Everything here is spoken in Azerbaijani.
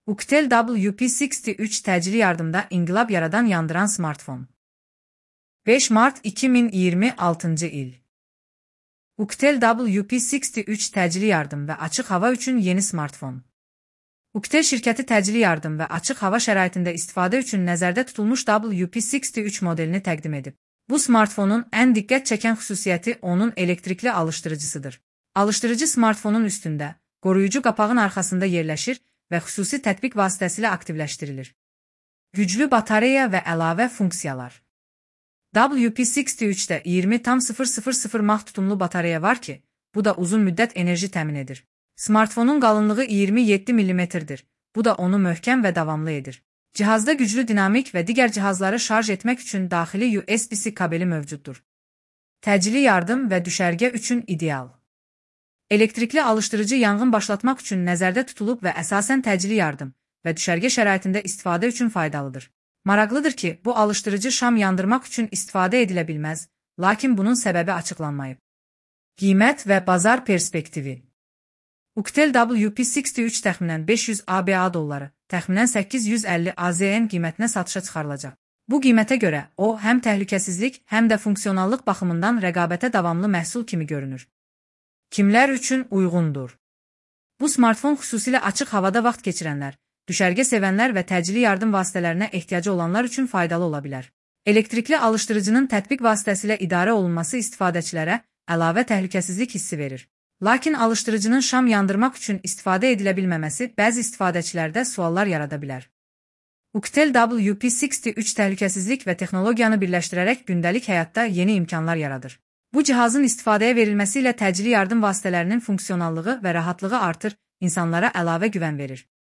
Uctel WP63 təcili yardımda inqilab yaradan yandıran smartfon. 5 Mart 2026 il. Uctel WP63 təcili yardım və açıq hava üçün yeni smartfon. Uctel şirkəti təcili yardım və açıq hava şəraitində istifadə üçün nəzərdə tutulmuş WP63 modelini təqdim edib. Bu smartfonun ən diqqət çəkən xüsusiyyəti onun elektrikli alışdırıcısıdır. Alışdırıcı smartfonun üstündə, qoruyucu qapağın arxasında yerləşir və xüsusi tətbiq vasitəsilə aktivləşdirilir. Güclü batareya və əlavə funksiyalar. WP63-də 20,000 mAh tutumlu batareya var ki, bu da uzun müddət enerji təmin edir. Smartfonun qalınlığı 27 mm-dir. Bu da onu möhkəm və davamlı edir. Cihazda güclü dinamik və digər cihazları şarj etmək üçün daxili USB-C kabeli mövcuddur. Təcili yardım və düşərgə üçün ideal. Elektrikli alışdırıcı yanğın başlatmaq üçün nəzərdə tutulub və əsasən təcili yardım və düşərgə şəraitində istifadə üçün faydalıdır. Maraqlıdır ki, bu alışdırıcı şam yandırmaq üçün istifadə edilə bilməz, lakin bunun səbəbi açıqlanmayıb. Qiymət və bazar perspektivi. Uctel WP63 təxminən 500 ABA dolları, təxminən 850 AZN qiymətinə satışa çıxarılacaq. Bu qiymətə görə o, həm təhlükəsizlik, həm də funksionallıq baxımından rəqabətə davamlı məhsul kimi görünür. Kimlər üçün uyğundur? Bu smartfon xüsusilə açıq havada vaxt keçirənlər, düşərgə sevənlər və təcili yardım vasitələrinə ehtiyacı olanlar üçün faydalı ola bilər. Elektrikli alışdırıcının tətbiq vasitəsilə idarə olunması istifadəçilərə əlavə təhlükəsizlik hissi verir. Lakin alışdırıcının şam yandırmaq üçün istifadə edilə bilməməsi bəzi istifadəçilərdə suallar yarada bilər. Uctel WP63 təhlükəsizlik və texnologiyanı birləşdirərək gündəlik həyatda yeni imkanlar yaradır. Bu cihazın istifadəyə verilməsi ilə təcili yardım vasitələrinin funksionallığı və rahatlığı artır, insanlara əlavə güvən verir.